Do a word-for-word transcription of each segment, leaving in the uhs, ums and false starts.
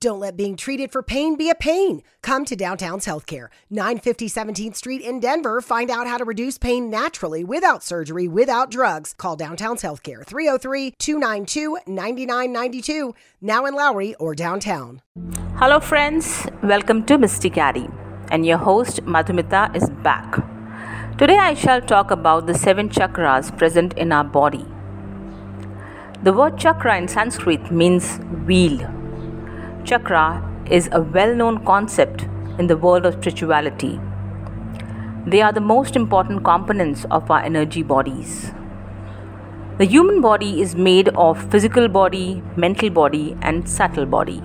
Don't let being treated for pain be a pain. Come to Downtown's Healthcare, nine fifty seventeenth Street in Denver. Find out how to reduce pain naturally without surgery, without drugs. Call Downtown's Healthcare, three oh three, two nine two, nine nine nine two, now in Lowry or downtown. Hello friends, welcome to Mystic Addy, and your host Madhumita is back. Today I shall talk about the seven chakras present in our body. The word chakra in Sanskrit means wheel. Chakra is a well-known concept in the world of spirituality. They are the most important components of our energy bodies. The human body is made of physical body, mental body, and subtle body.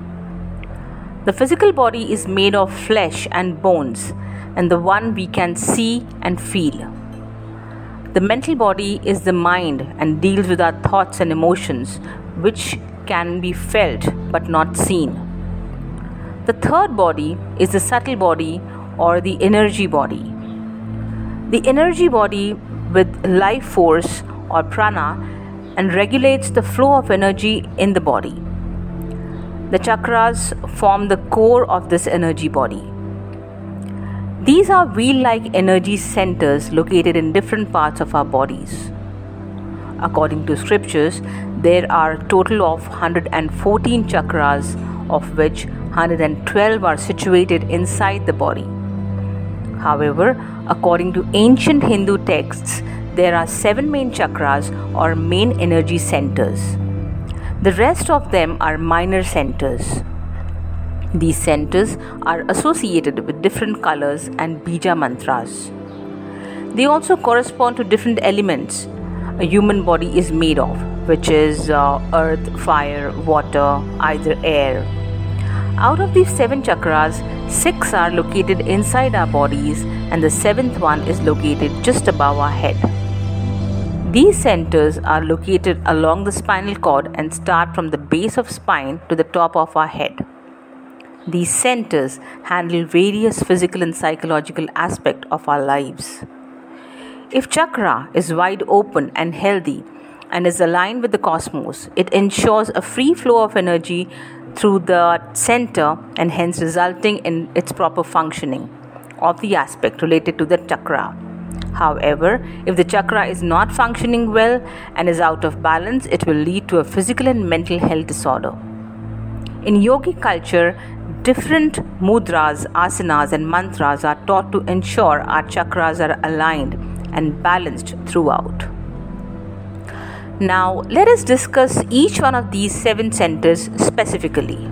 The physical body is made of flesh and bones, and the one we can see and feel. The mental body is the mind and deals with our thoughts and emotions, which can be felt but not seen. The third body is the subtle body or the energy body. The energy body with life force or prana and regulates the flow of energy in the body. The chakras form the core of this energy body. These are wheel-like energy centers located in different parts of our bodies. According to scriptures, there are a total of one hundred fourteen chakras, of which one hundred twelve are situated inside the body. However, according to ancient Hindu texts, there are seven main chakras or main energy centers. The rest of them are minor centers. These centers are associated with different colors and bija mantras. They also correspond to different elements a human body is made of, which is uh, earth, fire, water, either air. Out of these seven chakras, six are located inside our bodies and the seventh one is located just above our head. These centers are located along the spinal cord and start from the base of spine to the top of our head. These centers handle various physical and psychological aspects of our lives. If chakra is wide open and healthy and is aligned with the cosmos, it ensures a free flow of energy through the center and hence resulting in its proper functioning of the aspect related to the chakra. However, if the chakra is not functioning well and is out of balance, it will lead to a physical and mental health disorder. In yogic culture, different mudras, asanas and mantras are taught to ensure our chakras are aligned and balanced throughout. Now, let us discuss each one of these seven centers specifically.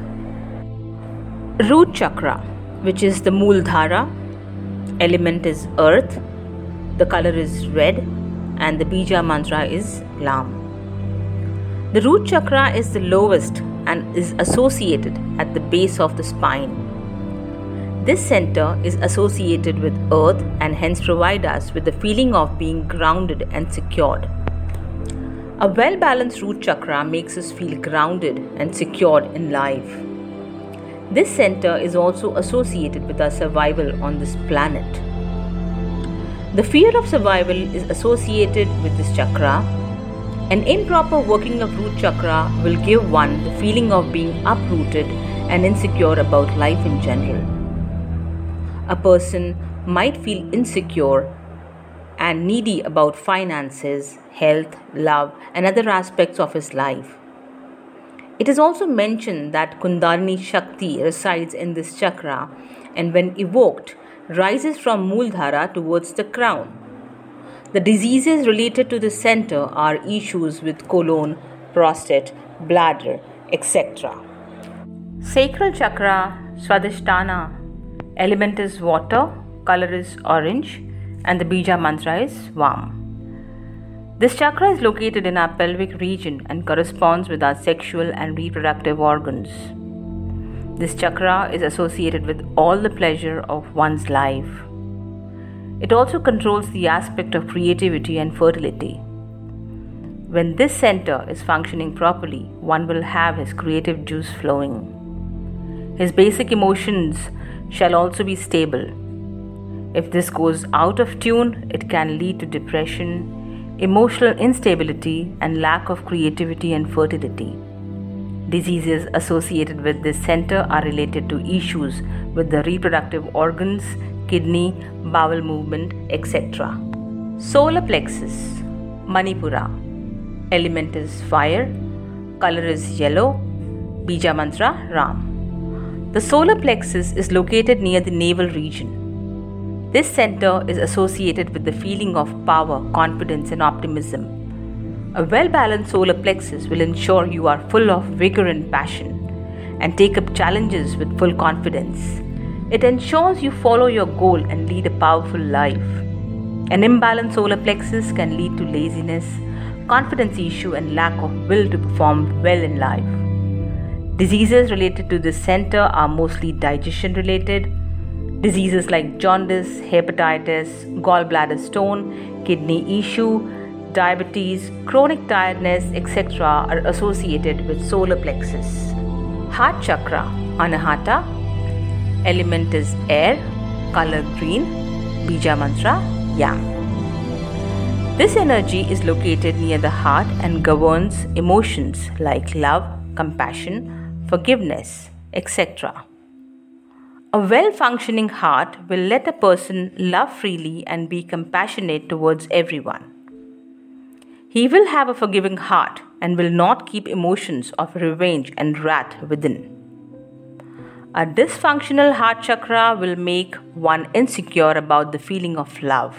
Root chakra, which is the Mooladhara, element is earth, the color is red, and the bija mantra is Lam. The root chakra is the lowest and is associated at the base of the spine. This center is associated with earth and hence provide us with the feeling of being grounded and secured. A well-balanced root chakra makes us feel grounded and secured in life. This center is also associated with our survival on this planet. The fear of survival is associated with this chakra. An improper working of root chakra will give one the feeling of being uprooted and insecure about life in general. A person might feel insecure and needy about finances, health, love, and other aspects of his life. It is also mentioned that Kundalini Shakti resides in this chakra and when evoked, rises from Mooladhara towards the crown. The diseases related to the center are issues with colon, prostate, bladder, et cetera. Sacral chakra, Swadhisthana, element is water, color is orange, and the bija mantra is Vam. This chakra is located in our pelvic region and corresponds with our sexual and reproductive organs. This chakra is associated with all the pleasure of one's life. It also controls the aspect of creativity and fertility. When this center is functioning properly, one will have his creative juice flowing. His basic emotions shall also be stable. If this goes out of tune, it can lead to depression, emotional instability, and lack of creativity and fertility. Diseases associated with this center are related to issues with the reproductive organs, kidney, bowel movement, et cetera. Solar plexus, Manipura. Element is fire. Color is yellow. Bija mantra, Ram. The solar plexus is located near the navel region. This center is associated with the feeling of power, confidence, and optimism. A well-balanced solar plexus will ensure you are full of vigor and passion and take up challenges with full confidence. It ensures you follow your goal and lead a powerful life. An imbalanced solar plexus can lead to laziness, confidence issue, and lack of will to perform well in life. Diseases related to this center are mostly digestion related. Diseases like jaundice, hepatitis, gallbladder stone, kidney issue, diabetes, chronic tiredness, et cetera are associated with solar plexus. Heart chakra, Anahata. Element is air. Color green. Bija mantra, Yam. This energy is located near the heart and governs emotions like love, compassion, forgiveness, et cetera. A well-functioning heart will let a person love freely and be compassionate towards everyone. He will have a forgiving heart and will not keep emotions of revenge and wrath within. A dysfunctional heart chakra will make one insecure about the feeling of love.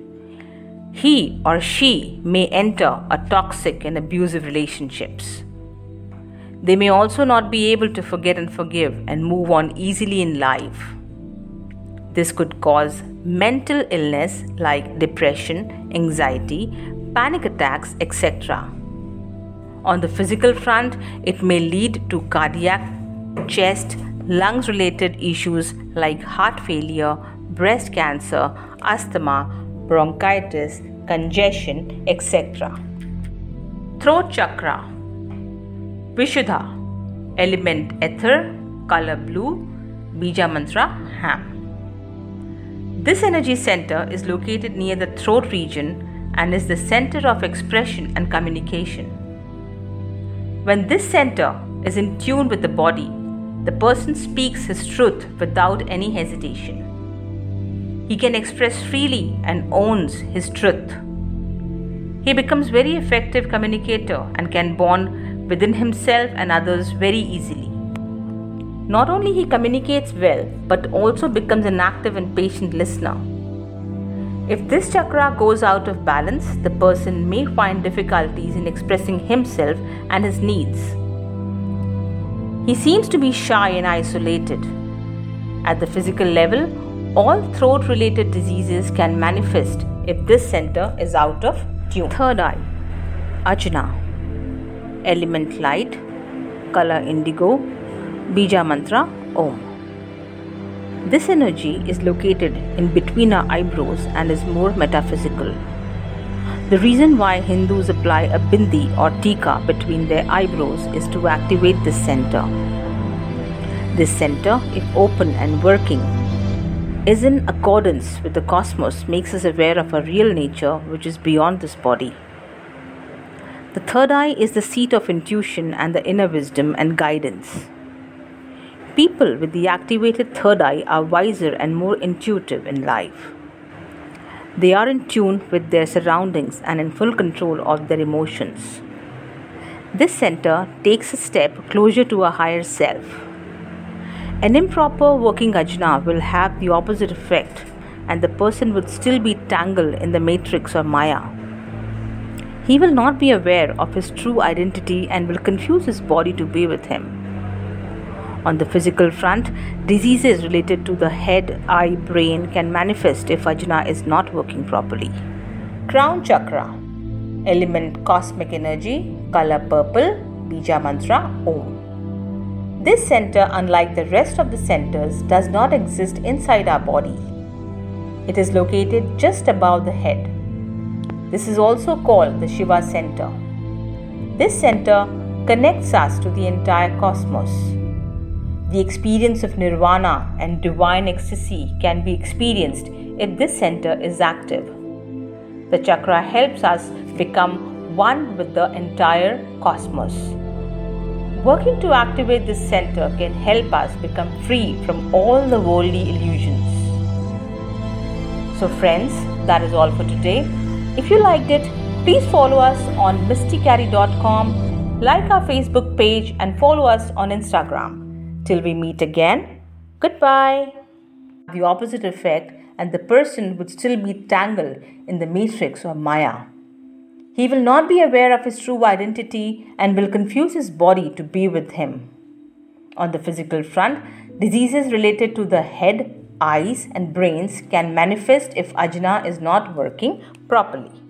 He or she may enter a toxic and abusive relationships. They may also not be able to forget and forgive and move on easily in life. This could cause mental illness like depression, anxiety, panic attacks, et cetera. On the physical front, it may lead to cardiac, chest, lungs related issues like heart failure, breast cancer, asthma, bronchitis, congestion, et cetera. Throat chakra, Vishuddha. Element ether, color blue, Bija mantra, Ham. This energy center is located near the throat region and is the center of expression and communication. When this center is in tune with the body, the person speaks his truth without any hesitation. He can express freely and owns his truth. He becomes very effective communicator and can bond within himself and others very easily. Not only he communicates well, but also becomes an active and patient listener. If this chakra goes out of balance, the person may find difficulties in expressing himself and his needs. He seems to be shy and isolated. At the physical level, all throat-related diseases can manifest if this center is out of tune. Third eye, Ajna. Element light, color indigo, Bija mantra, Om. This energy is located in between our eyebrows and is more metaphysical. The reason why Hindus apply a bindi or tika between their eyebrows is to activate this center. This center, if open and working, is in accordance with the cosmos, makes us aware of our real nature which is beyond this body. The third eye is the seat of intuition and the inner wisdom and guidance. People with the activated third eye are wiser and more intuitive in life. They are in tune with their surroundings and in full control of their emotions. This center takes a step closer to a higher self. An improper working ajna will have the opposite effect, and the person would still be tangled in the matrix or maya. He will not be aware of his true identity and will confuse his body to be with him. On the physical front, diseases related to the head, eye, brain can manifest if ajna is not working properly. Crown chakra, element cosmic energy, color purple, Bija mantra, Om. This center, unlike the rest of the centers, does not exist inside our body. It is located just above the head. This is also called the Shiva center. This center connects us to the entire cosmos. The experience of nirvana and divine ecstasy can be experienced if this center is active. The chakra helps us become one with the entire cosmos. Working to activate this center can help us become free from all the worldly illusions. So friends, that is all for today. If you liked it, please follow us on misty carey dot com, like our Facebook page and follow us on Instagram. Till we meet again, goodbye. The opposite effect, and the person would still be tangled in the matrix or Maya. He will not be aware of his true identity and will confuse his body to be with him. On the physical front, diseases related to the head, eyes and brains can manifest if ajna is not working properly.